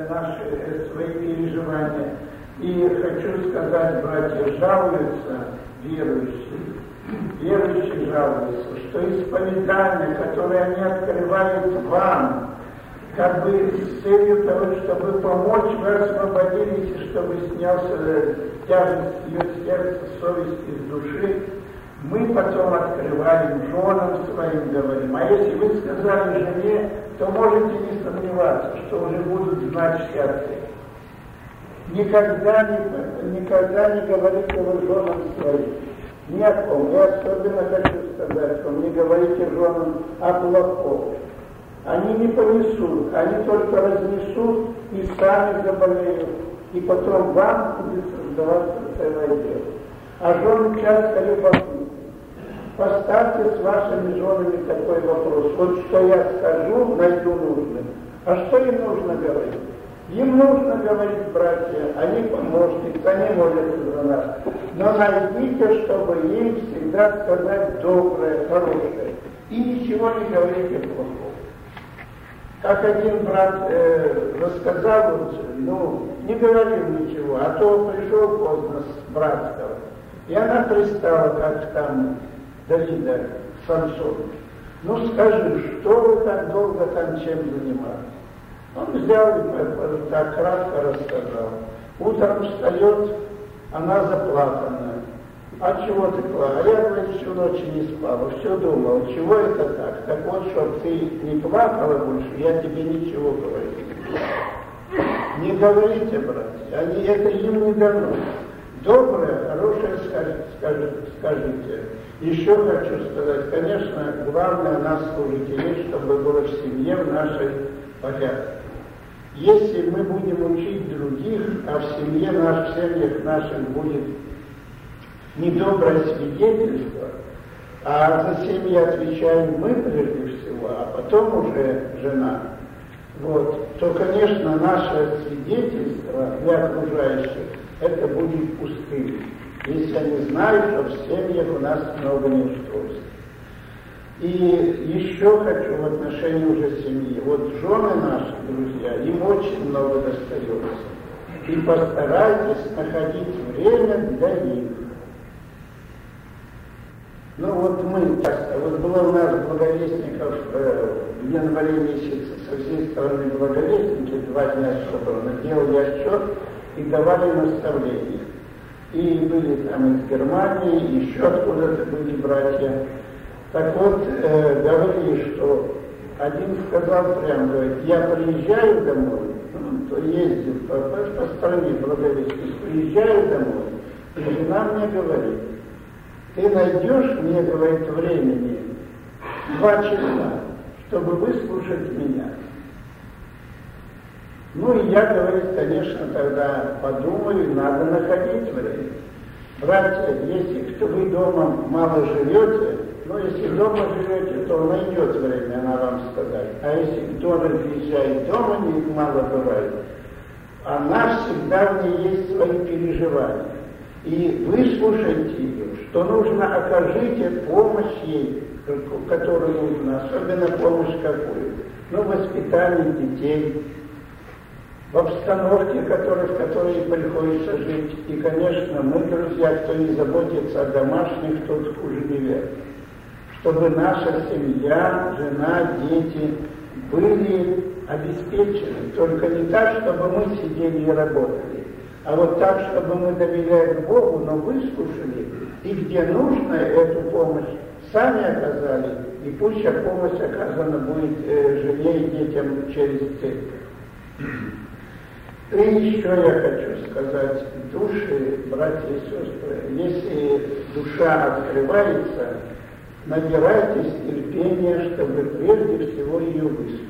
наши свои переживания. И хочу сказать, братья, жалуются верующие жалуются, что исповедание, которое они открывают вам, как бы с целью того, чтобы помочь, вы освободились, и чтобы снялся тяжесть ее сердца, совести, с души, мы потом открываем женам своим, говорим. А если вы сказали жене, то можете не сомневаться, что уже будут знать все отцы. Никогда не говорите вы женам своим ни о ком. Я особенно хочу сказать, что не говорите женам о плохом. Они не понесут, они только разнесут и сами заболеют. И потом вам будет создаваться целое дело. А жены часто любопытны. Поставьте с вашими женами такой вопрос. Вот что я скажу, найду нужным. А что им нужно говорить? Им нужно говорить, братья, они помощницы, они молятся за нас. Но найдите, чтобы им всегда сказать доброе, хорошее. И ничего не говорите плохого. Как один брат рассказал, не говорил ничего, а то пришел поздно с братского. И она пристала, как там Давида, Самсона. Скажи, что вы так долго там чем занимались? Он взял и так кратко рассказал. Утром встает, она заплаканная. А чего ты плакала? А я, говорит, всю ночь не спала, все думал, чего это так? Так вот, чтобы ты не плакала больше, я тебе ничего говорю. Не говорите, братья, это им не дано. Доброе, хорошее скажите. Еще хочу сказать, конечно, главное нас, служителей, чтобы было в семье в нашей порядке. Если мы будем учить других, а в семьях наших будет недоброе свидетельство, а за семьи отвечаем мы прежде всего, а потом уже жена, то, конечно, наше свидетельство для окружающих, это будет пустым, если они знают, что в семьях у нас много неустройств. И еще хочу в отношении уже семьи. Жены наши, друзья, им очень много достается. И постарайтесь находить время для них. Мы часто, было у нас благовестников в январе месяце со всей стороны благовестники, 2 дня собраны, делали отчет и давали наставления. И были там из Германии, еще откуда-то были братья. Так вот, говорили, что один сказал прямо, говорит, я приезжаю домой, ездил по стране благовестник, приезжаю домой, и жена мне говорит, ты найдешь мне, говорит, времени 2 часа, чтобы выслушать меня. И я, говорит, конечно, тогда подумаю, надо находить время. Братья, если вы дома мало живете, если дома живете, то найдет время, она вам сказать. А если кто разъезжает дома, мало бывает, она всегда в ней есть свои переживания. И выслушайте ее, что нужно, окажите помощь ей, которую нужно, особенно помощь какую? Воспитание детей, в обстановке, в которой приходится жить. И, конечно, мы, друзья, кто не заботится о домашних, тот хуже неверный. Чтобы наша семья, жена, дети были обеспечены. Только не так, чтобы мы сидели и работали, а вот так, чтобы мы доверяли Богу, но выслушали, и где нужно эту помощь сами оказали, и пусть помощь оказана будет жене и детям через церковь. И еще я хочу сказать, души, братья и сестры, если душа открывается, набирайтесь терпения, чтобы прежде всего ее выслушать.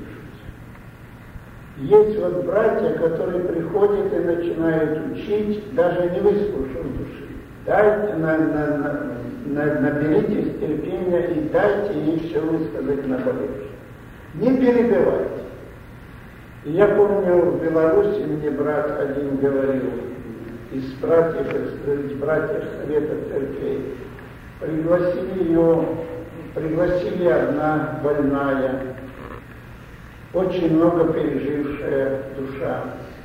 Есть братья, которые приходят и начинают учить, даже не выслушав души. Дайте, наберитесь терпения и дайте ей все высказать наболевшее. Не перебивайте. Я помню, в Беларуси мне брат один говорил, из братьев Совета Церквей, пригласили одна больная, очень много пережившая душа.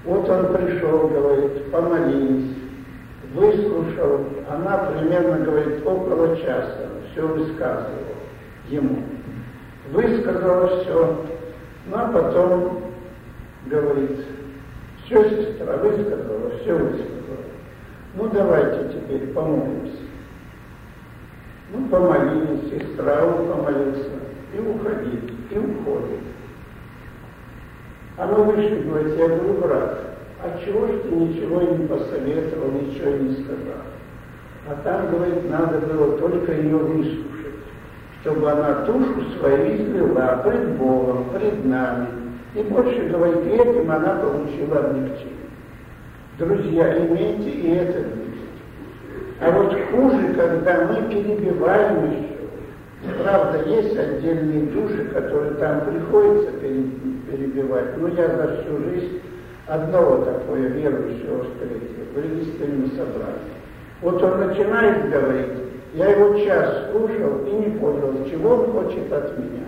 Вот он пришел, говорит, помолились, выслушал, она примерно, говорит, около часа все высказывала ему. Высказала все, ну а потом говорит, все, сестра, высказала, все высказала. Ну давайте теперь помолимся. Ну помолились, сестра, он помолился, и уходит, и уходит. А мы вышли, говорит, я говорю, брат, а чего ж ты ничего не посоветовал, ничего не сказал? А там, говорит, надо было только ее выслушать, чтобы она душу свою излила пред Богом, пред нами. И больше, говорит, этим она получила облегчение. Друзья, имейте и это видеть. А вот хуже, когда мы перебиваем еще. Правда, есть отдельные души, которые там приходится перебивать. Но я за всю жизнь одного такое верующего встретил в регистрином собрании. Вот он начинает говорить, я его час слушал и не понял, чего он хочет от меня.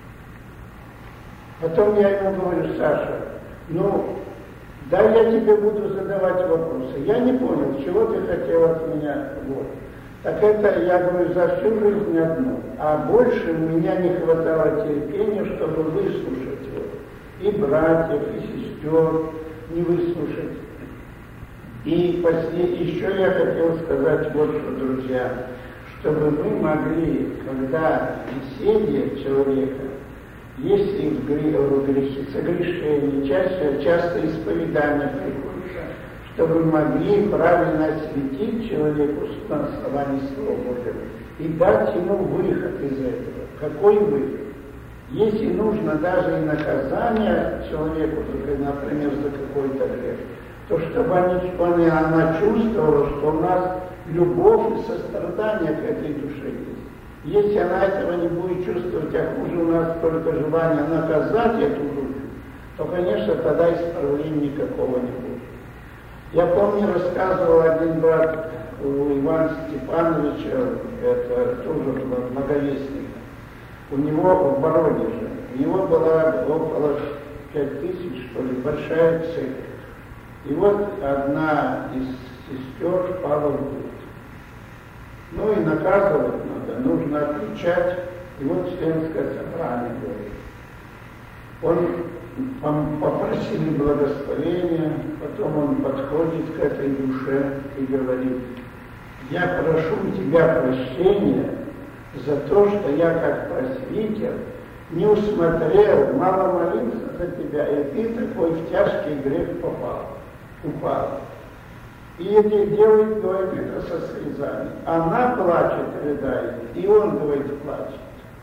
Потом я ему говорю, Саша, ну, да, я тебе буду задавать вопросы. Я не понял, чего ты хотел от меня. Вот. Так это, я говорю, за всю жизнь одно. А больше у меня не хватало терпения, чтобы выслушать его. И братьев, и сестер не выслушать. И еще я хотел сказать вот что, друзья, чтобы мы могли, когда беседе человека, если в грехе, согрешение, часто исповедание приходится, чтобы могли правильно осветить человеку на основании Слова Божьего и дать ему выход из этого. Какой выход? Если нужно даже и наказание человеку, например, за какой-то грех, то чтобы она чувствовала, что у нас любовь и сострадание к этой душе есть. Если она этого не будет чувствовать, а хуже у нас только желание наказать эту душу, то, конечно, тогда исправления никакого не будет. Я помню, рассказывал один брат у Ивана Степановича, это тоже благовестник, у него в Воронеже, у него была около 5000, что ли, большая церковь. И вот одна из сестер впала в блуд. Ну и наказывать надо, нужно отвечать. И вот членское собрание говорит. Он попросили благословения, потом он подходит к этой душе и говорит, я прошу у тебя прощения за то, что я как просвитер не усмотрел, мало молился за тебя, и ты такой в тяжкий грех упал. И делает, говорит, это со слезами. Она плачет, рыдает, и он, говорит, плачет.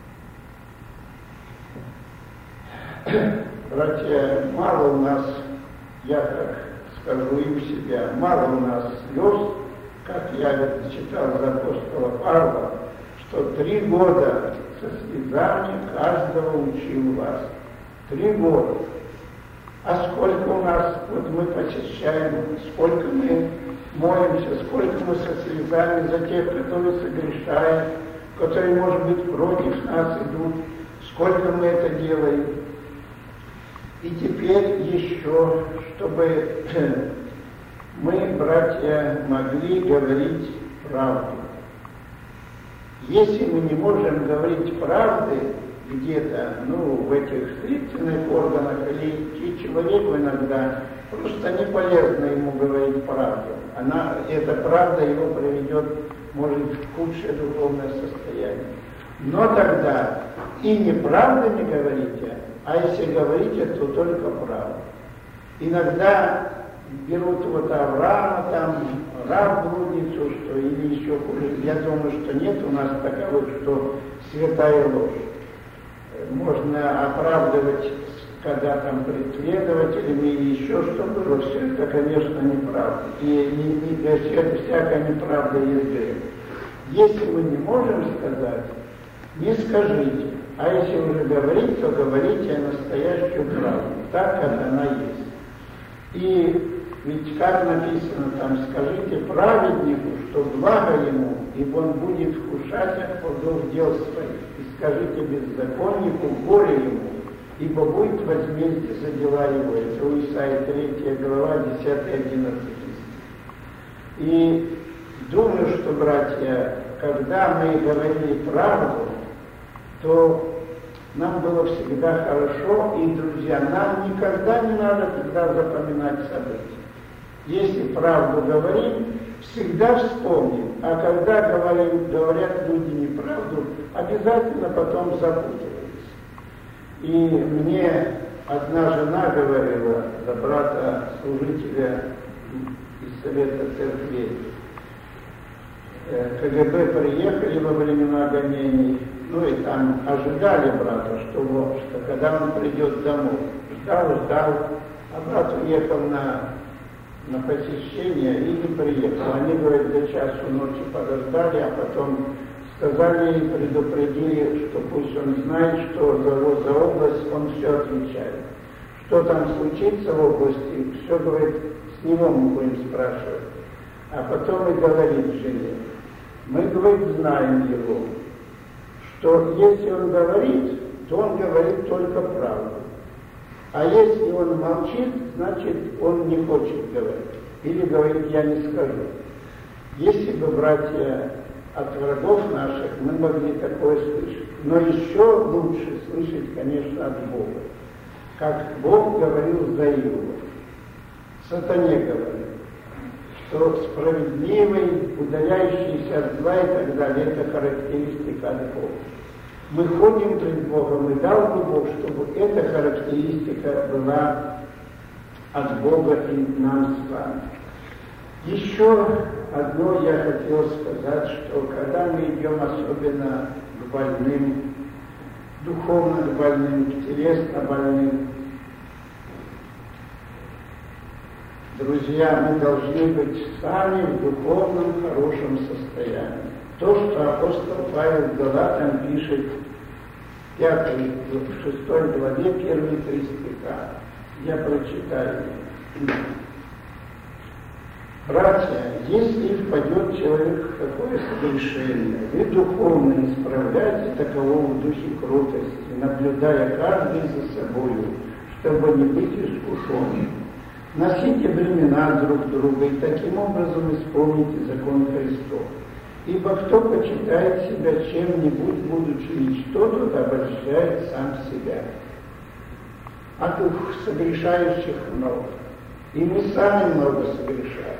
Братья, мало у нас, я так скажу и у себя, мало у нас слез, как я читал за апостола Павла, что 3 года со слезами каждого учил вас. 3 года. А сколько у нас, вот мы посещаем, сколько мы молимся, сколько мы со слезами за тех, которые согрешают, которые, может быть, против нас идут, сколько мы это делаем. И теперь еще, чтобы мы, братья, могли говорить правду. Если мы не можем говорить правды где-то, в этих следственных органах, или человеку иногда просто не полезно ему говорить правду. Эта правда его приведет, может, в худшее духовное состояние. Но тогда и неправду не говорите, а если говорите, то только правду. Иногда берут вот Авраама, там, раб-блудницу, что, или еще хуже. Я думаю, что нет у нас таковых, что святая ложь. Можно оправдывать, когда там преследователями или еще что было, все это, конечно, неправда. И всякая неправда есть грех. Если мы не можем сказать, не скажите. А если уже говорить, то говорите настоящую правду, так, как она есть. И ведь как написано там, скажите праведнику, что благо ему, ибо он будет вкушать от плодов дел своих. И скажите беззаконнику, горе ему, ибо будет возмездие за дела его. Это у Исаии 3 глава, 10-11 стих. И думаю, что, братья, когда мы говорили правду, то нам было всегда хорошо, и, друзья, нам никогда не надо тогда запоминать события. Если правду говорим, всегда вспомним, а когда говорят люди неправду, обязательно потом запутываются. И мне одна жена говорила, за брата-служителя из Совета Церквей, КГБ приехали во времена гонений, ну и там ожидали брата, что когда он придет домой. Ждал, а брат уехал на посещение и не приехал. Они, говорят, до часу ночи подождали, а потом сказали и предупредили, что пусть он знает, что за область он все отвечает. Что там случится в области, все, говорит, с него мы будем спрашивать. А потом и говорит жене, мы, говорит, знаем его, что если он говорит, то он говорит только правду. А если он молчит, значит, он не хочет говорить. Или говорит, я не скажу. Если бы, братья, от врагов наших мы могли такое слышать. Но еще лучше слышать, конечно, от Бога. Как Бог говорил за Иова. Сатане говорил, что справедливый, удаляющийся от зла и так далее, это характеристика от Бога. Мы ходим пред Богом, и дал бы Бог, чтобы эта характеристика была от Бога и нам с вами. Еще одно я хотел сказать, что когда мы идем особенно к больным, духовно к больным, телесно больным, друзья, мы должны быть сами в духовном хорошем состоянии. То, что апостол Павел Галатам пишет в 6 главе, первые 3 стиха. Я прочитаю. Братья, если впадет человек в какое согрешение, вы духовно исправляйте такового в духе кротости, наблюдая каждый за собою, чтобы не быть искушенным. Носите бремена друг друга и таким образом исполните закон Христов. Ибо кто почитает себя чем-нибудь, будучи ничто, тот обольщает сам себя. А тут согрешающих много. И мы сами много согрешаем.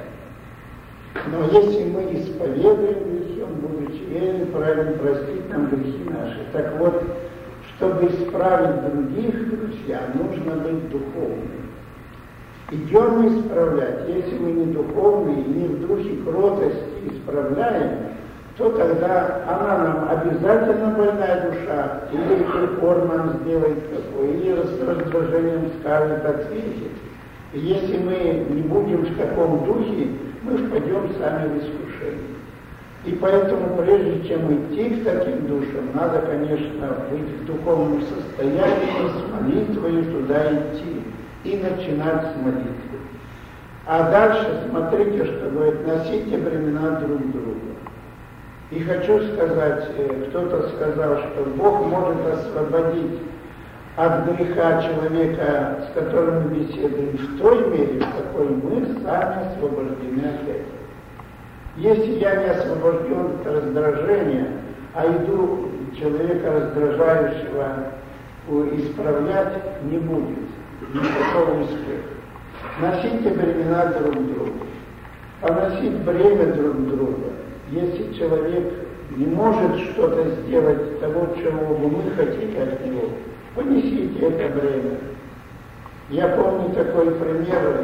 Но если мы исповедуем грехи, Он, будучи верен, праведен, простит нам грехи наши. Так вот, чтобы исправить других, друзья, нужно быть духовным. Идем мы исправлять. Если мы не духовные и не в духе кротости исправляем, то тогда она нам обязательно больная душа, или упор нам сделает такое, или с раздражением скажет, ответит. И если мы не будем в таком духе, мы впадем сами в искушение. И поэтому, прежде чем идти к таким душам, надо, конечно, быть в духовном состоянии, с молитвой туда идти и начинать с молитвы. А дальше смотрите, что говорит, носите бремена друг друга. И хочу сказать, кто-то сказал, что Бог может освободить от греха человека, с которым мы беседуем, в той мере, в какой мы сами освобождены от этого. Если я не освобожден от раздражения, а иду человека раздражающего исправлять, не будет никакого успеха. Носите бремена друг друга. Поносить бремя друг друга. Если человек не может что-то сделать того, чего бы мы хотели от него, понесите это бремя. Я помню такой пример,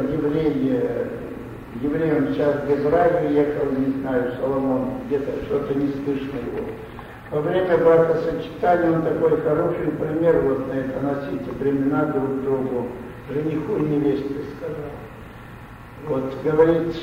еврей, он сейчас в Израиле ехал, не знаю, Соломон, где-то что-то не слышно его. Во время бракосочетания он такой хороший пример вот на это, носите бремена друг другу, жениху и невесте сказал. Вот, говорит,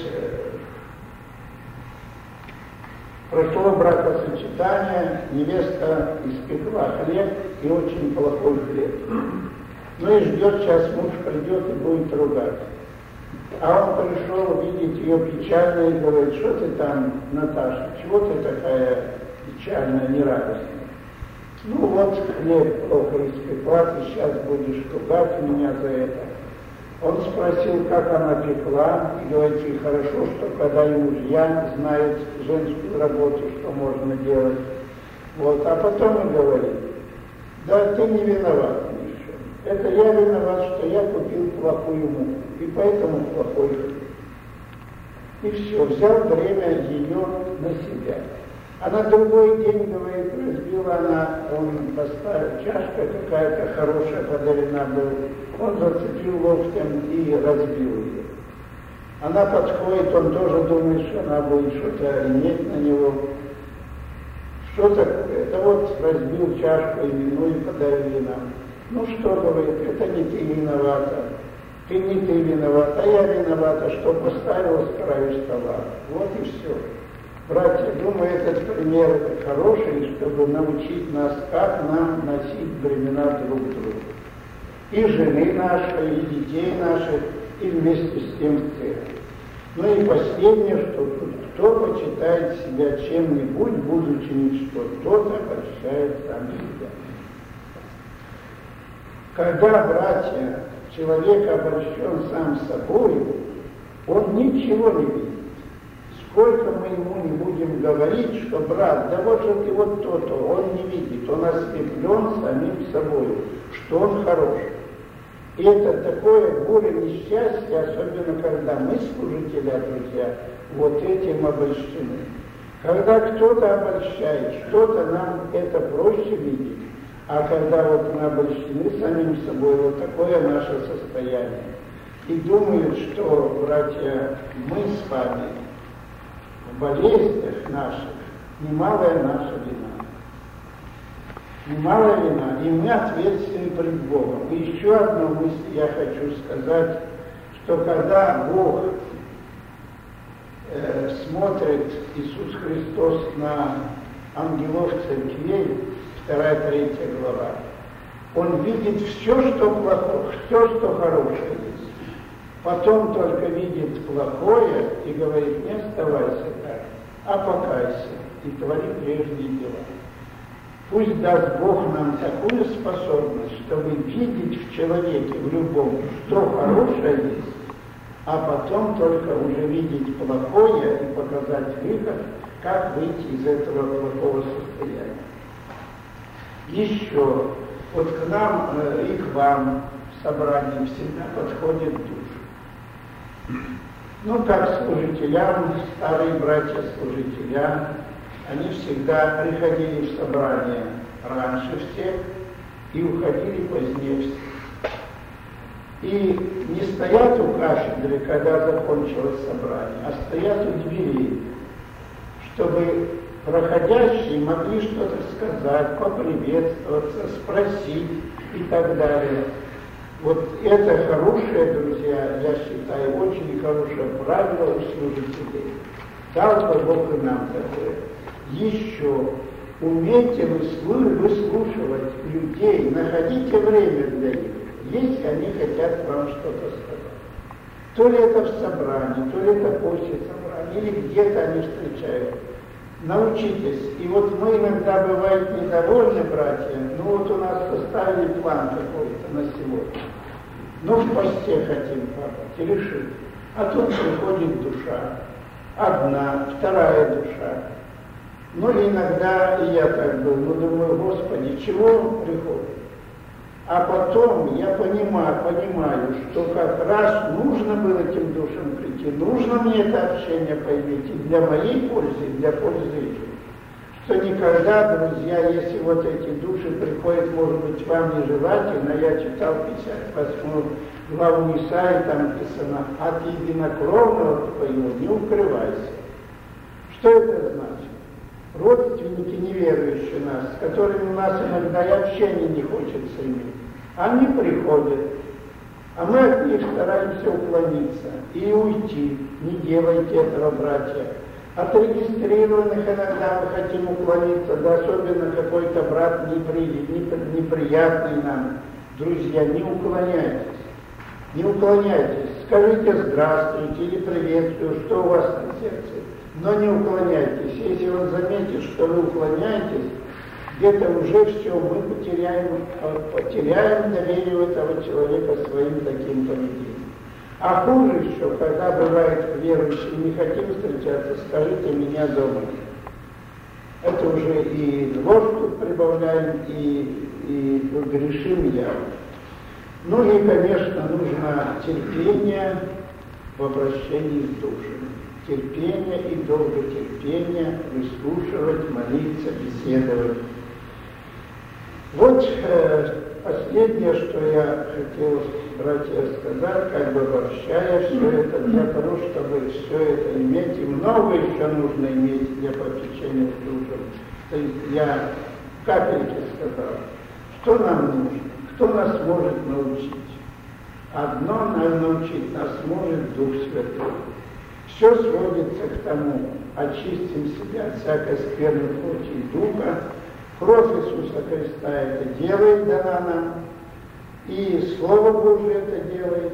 прошло бракосочетание, невеста испекла хлеб и очень плохой хлеб. Ну и ждет, сейчас муж придет и будет ругать. А он пришел видеть ее печальной и говорит, что ты там, Наташа, чего ты такая печальная, нерадостная? Ну вот хлеб плохо испекла, ты сейчас будешь ругать меня за это. Он спросил, как она пекла, и говорит, и хорошо, что когда и мужья знают женскую работу, что можно делать. Вот, а потом и говорит, да ты не виноват еще. Это я виноват, что я купил плохую муку, и поэтому плохой хлеб. И все, взял время ее на себя. А на другой день, говорит, разбила она, он поставил, чашка какая-то хорошая подарена была, он зацепил локтем и разбил ее. Она подходит, он тоже думает, что она будет что-то иметь на него. Что такое? Это вот разбил чашку и вину и подарили нам. Ну что, говорит, это не ты виновата. Не ты виновата, а я виновата, что поставила с краю стола. Вот и все. Братья, думаю, этот пример хороший, чтобы научить нас, как нам носить бремена друг друга. И жены наши, и детей наших, и вместе с тем в церкви. Ну и последнее, что тут, кто почитает себя чем-нибудь, будучи ничто, тот обольщает сам себя. Когда, братья, человек обольщен сам собой, он ничего не видит. Сколько мы ему не будем говорить, что брат, да вот же ты вот то-то, он не видит, он ослеплен самим собой, что он хорош. И это такое горе несчастье, особенно когда мы, служители, друзья, вот этим обольщены. Когда кто-то обольщает, что-то нам это проще видеть, а когда вот мы обольщены самим собой, вот такое наше состояние. И думают, что, братья, мы с вами в болезнях наших, немалая наша вина. Немалая вина, и мы ответственны пред Богом. И еще одну мысль я хочу сказать, что когда Бог смотрит, Иисус Христос, на ангелов церквей, 2-3 глава, Он видит все, что плохое, все, что хорошее есть. Потом только видит плохое и говорит, не оставайся так, а покайся и твори прежние дела. Пусть даст Бог нам такую способность, чтобы видеть в человеке, в любом, что хорошее есть, а потом только уже видеть плохое и показать выход, как выйти из этого плохого состояния. Еще, вот к нам и к вам в собрании всегда подходит душ. Ну, как служителям, старые братья-служителя, они всегда приходили в собрание раньше всех и уходили позднее всех. И не стоят у кафедры, когда закончилось собрание, а стоят у дверей, чтобы проходящие могли что-то сказать, поприветствоваться, спросить и так далее. Вот это хорошее, друзья, я считаю, очень хорошее правило у служителей. Дал бы Бог и нам такое. Еще умейте выслушивать людей, находите время для них, если они хотят вам что-то сказать. То ли это в собрании, то ли это после собрания, или где-то они встречают. Научитесь. И вот мы иногда бывает недовольны, братья, ну вот у нас составили план какой-то на сегодня. Ну в посте хотим попасть, и решить. А тут приходит душа. Одна, вторая душа. Ну иногда и я так был, ну думаю, Господи, чего он приходит? А потом я понимаю, что как раз нужно было этим душам прийти, нужно мне это общение появить и для моей пользы, и для пользы их. Что никогда, друзья, если вот эти души приходят, может быть, вам нежелательно, я читал 58 главу Исаии, там написано, от единокровного твоего не укрывайся. Что это значит? Родственники неверующие нас, с которыми у нас иногда и общение не хочется иметь, они приходят, а мы от них стараемся уклониться и уйти. Не делайте этого, братья. От регистрированных иногда мы хотим уклониться, да особенно какой-то брат неприятный нам. Друзья, не уклоняйтесь. Не уклоняйтесь. Скажите здравствуйте или приветствую, что у вас на сердце. Но не уклоняйтесь. Если он заметит, что вы уклоняетесь, где-то уже все, мы потеряем доверие этого человека своим таким поведением. А хуже еще, когда бывает верующие, не хотим встречаться, скажите меня дома. Это уже и ложку прибавляем, и грешим явно. Ну и, конечно, нужно терпение в обращении с душами. Терпение и долготерпение, выслушивать, молиться, беседовать. Вот последнее, что я хотел, братья, сказать, как бы обобщая все это, для того, чтобы все это иметь, и много еще нужно иметь для попечения с душами. То есть я капельки сказал, что нам нужно, кто нас может научить. Одно научить нас может Дух Святой. Все сводится к тому, очистим себя от всякой скверной плоти и духа. Кровь Иисуса Христа это делает, дана нам, и Слово Божие это делает.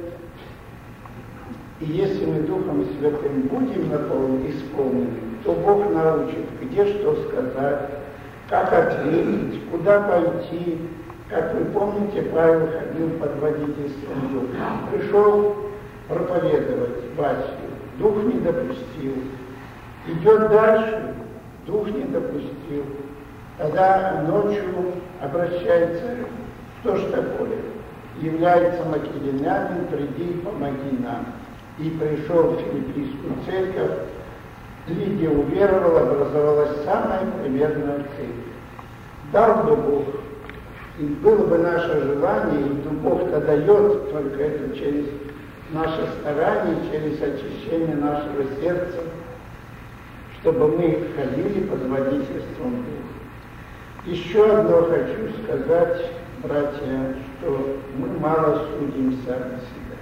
И если мы Духом Святым будем исполнены, то Бог научит, где что сказать, как ответить, куда пойти. Как вы помните, Павел ходил под водительством Духа. Пришел проповедовать Васию, Дух не допустил. Идет дальше, Дух не допустил. Тогда ночью обращается, что ж такое? Является македонянин, приди и помоги нам. И пришел в Филиппийскую церковь, Лидия уверовала, образовалась самая примерная церковь. Дал бы Бог, и было бы наше желание, и Бог-то дает только это через наше старание, через очищение нашего сердца, чтобы мы ходили под водительством Духа. Еще одно хочу сказать, братья, что мы мало судим сами себя.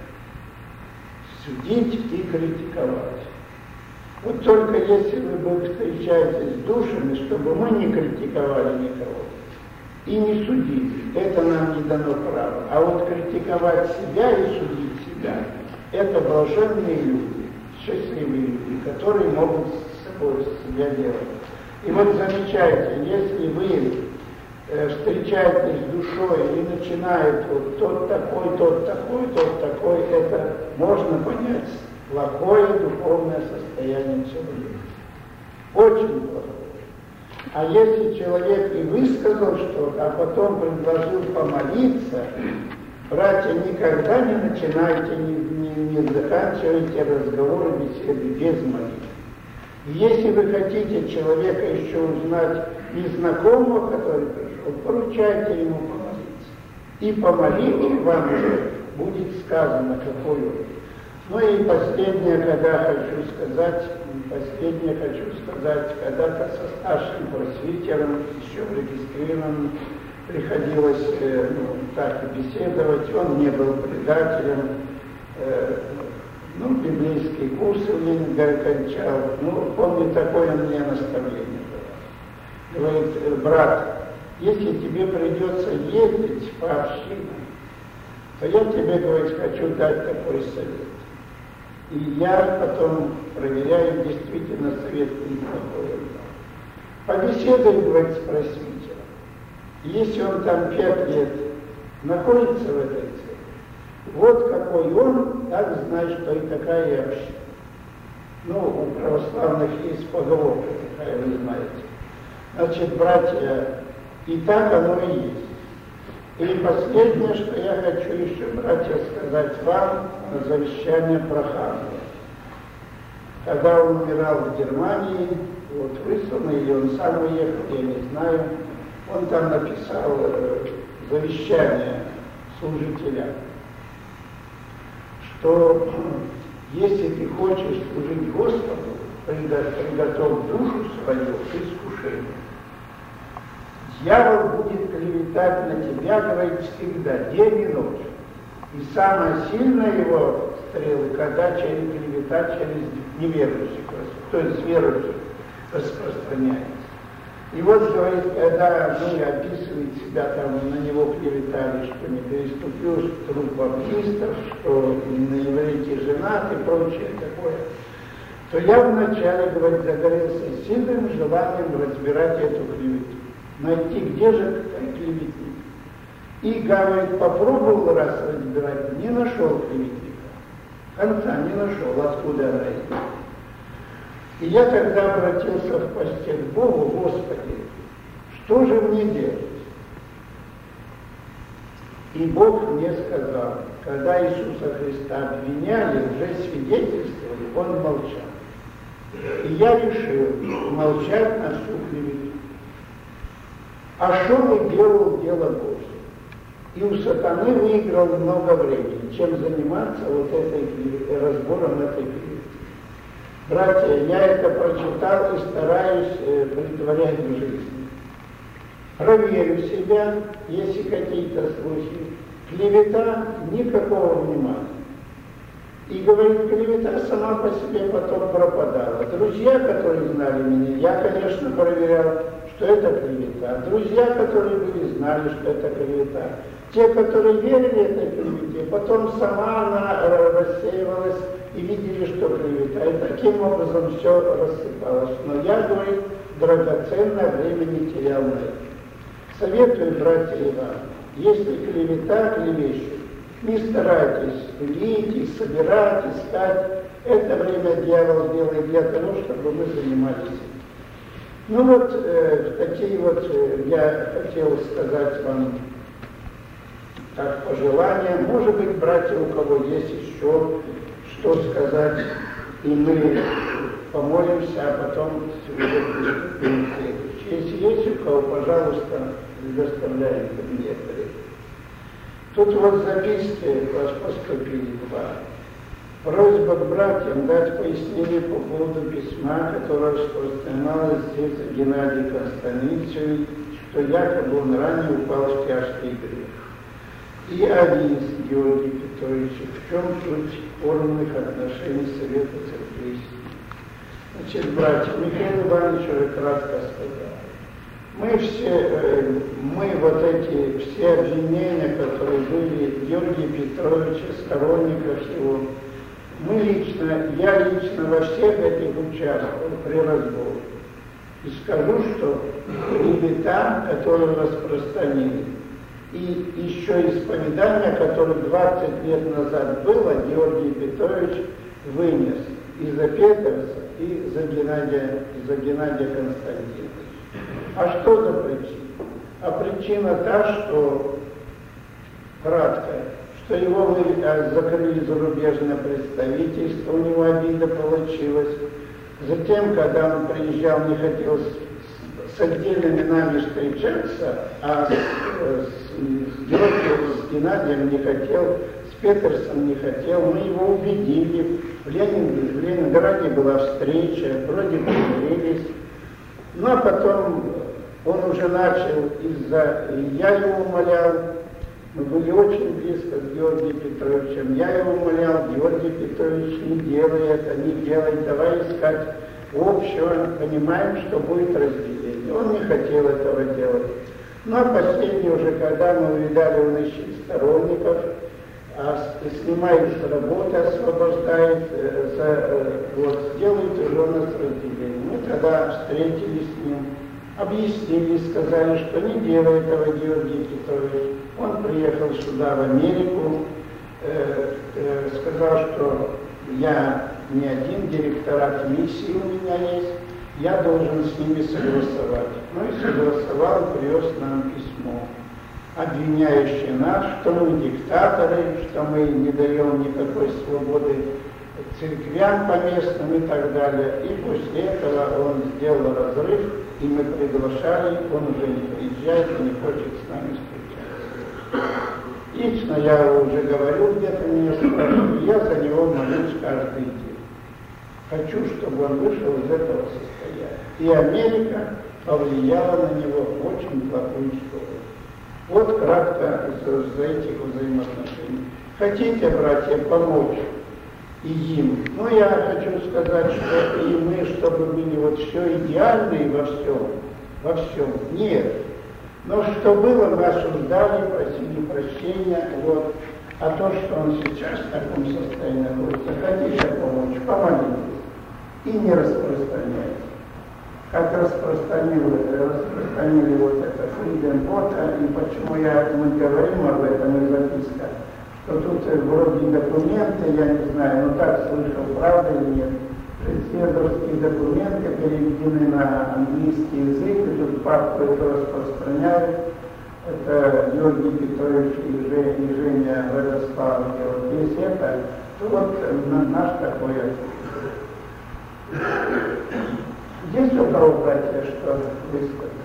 Судить и критиковать. Вот только если вы встречаетесь с душами, чтобы мы не критиковали никого и не судили, это нам не дано право. А вот критиковать себя и судить себя, это блаженные люди, счастливые люди, которые могут с собой себя делать. И вот замечайте, если вы встречаетесь с душой и начинает вот тот такой, тот такой, тот такой, это можно понять плохое духовное состояние человека. Очень плохое. А если человек и высказал что-то, а потом предложил помолиться, братья, никогда не начинайте, не заканчивайте разговоры, беседы без молитвы. Если вы хотите человека еще узнать незнакомого, который пришел, поручайте ему помолиться. И по молитве вам уже будет сказано, какой он. Ну и последнее, когда когда-то со старшим просвитером, еще регистрированным, приходилось так беседовать, он не был предателем, библейские курсы в Ленинграде кончал. Помню, такое мне наставление было. Говорит, брат, если тебе придется ездить по общинам, то я тебе, говорит, хочу дать такой совет. И я потом проверяю, действительно совет неплохой. Побеседуй, говорит, с просвитером. Если он там 5 лет находится в этой церкви, вот какой он, так знает, что и такая и община. У православных есть поговорка такая, вы знаете. Значит, братья, и так оно и есть. И последнее, что я хочу еще, братья, сказать вам на завещание Проханова. Когда он умирал в Германии, высланный, или он сам уехал, я не знаю, он там написал завещание служителя, что если ты хочешь служить Господу, приготовь душу свою к искушению. Дьявол будет клеветать на тебя, говорит, всегда, день и ночь. И самая сильная его стрелы, когда клевета через неверующих, то есть верующих распространяется. И вот, говорит, когда описывает себя, там на него клеветали, что не переступил труп баптистов, что на еврейке женат и прочее такое, то я вначале, говорит, загорелся сильным желанием разбирать эту клевету. найти, где же клеветник. И, говорит, попробовал раз разбирать, не нашел клеветника. Конца не нашел, откуда она идет. И я тогда обратился в постель к Богу: Господи, что же мне делать? И Бог мне сказал, когда Иисуса Христа обвиняли, уже свидетельствовали, Он молчал. И я решил молчать на всю клевету. А шел и делал дело Божье. И у сатаны выиграл много времени, чем заниматься вот разбором этой клеветы. Братья, я это прочитал и стараюсь претворять в жизнь. Проверю себя, если какие-то слухи. Клевета — никакого внимания. И, говорит, клевета сама по себе потом пропадала. Друзья, которые знали меня, я, конечно, проверял, что это клевета. Друзья, которые были, знали, что это клевета. Те, которые верили этой клевете, потом сама она рассеивалась и видели, что клевета. И таким образом все рассыпалось. Но я, говорит, драгоценное время не терял на это. Советую, братья и вам, если клевета, клевещут, не старайтесь лить, и собирать, искать. Это время дьявол делает для того, чтобы мы занимались этим. Ну вот, такие вот я хотел сказать вам как пожелания. Может быть, братья, у кого есть еще что сказать, и мы помолимся, а потом приступим к следующему. Если есть у кого, пожалуйста, предоставляем кабинет. Тут вот записки у вас поступили два. Просьба к братьям дать пояснение по поводу письма, которое распространялось здесь Геннадию Константиновичу, что якобы он ранее упал в тяжкий грех. И Авис Георгий Петрович, в чем суть форменных отношений Совета Церкви. Значит, братья, Михаил Иванович уже кратко сказал. Мы вот эти все обвинения, которые были Георгия Петровича, сторонников его, я лично во всех этих участвовал при разборе. И скажу, что клевета, которую распространили, и еще исповедание, которое 20 лет назад было, Георгий Петрович вынес и за Петерса, и за Геннадия Константиновича. А что за причина? А причина та, что, кратко, что его закрыли зарубежное представительство, у него обида получилась. Затем, когда он приезжал, не хотел с отдельными нами встречаться, а с Геннадием не хотел, с Петерсом не хотел, мы его убедили. В Ленинграде была встреча, вроде помирились. Ну а потом он уже начал я его умолял, мы были очень близко с Георгием Петровичем, я его умолял: Георгий Петрович, не делай это, не делай, давай искать общего, понимаем, что будет разделение. Он не хотел этого делать. Ну а последний уже, когда мы увидали, он ищет сторонников, снимает с работы, освобождает, сделает уже у нас разделение. Мы тогда встретились с ним, объяснили, сказали, что не делает этого Георгий Петрович. Он приехал сюда, в Америку, сказал, что я не один, директорат миссии у меня есть, я должен с ними согласовать. Ну и согласовал, привез нам письмо, обвиняющее нас, что мы диктаторы, что мы не даем никакой свободы церквям поместным и так далее. И после этого он сделал разрыв, и мы приглашали, он уже не приезжает и не хочет с нами встречаться. Лично я уже говорю, где-то меня спрашивают, я за него молюсь каждый день. Хочу, чтобы он вышел из этого состояния. И Америка повлияла на него в очень плохую сторону. Вот кратко за этих взаимоотношений. Хотите, братья, помочь и им? Но я хочу сказать, что и мы, чтобы были вот все идеальные во всем. Нет. Но что было, мы осуждали, просили прощения. Вот. А то, что он сейчас в таком состоянии находится, хотите помочь, помолитесь. И не распространяйте. как распространили вот это Freedom Boat, и почему мы говорим об этом и записка, что тут вроде документы, я не знаю, но так слышал, правда или нет, председовские документы переведены на английский язык, и тут папку это распространяют, это Георгий Петрович и Женя Радославович, вот здесь это, то вот наш такой ответ. Есть у кого, братья, что высказать?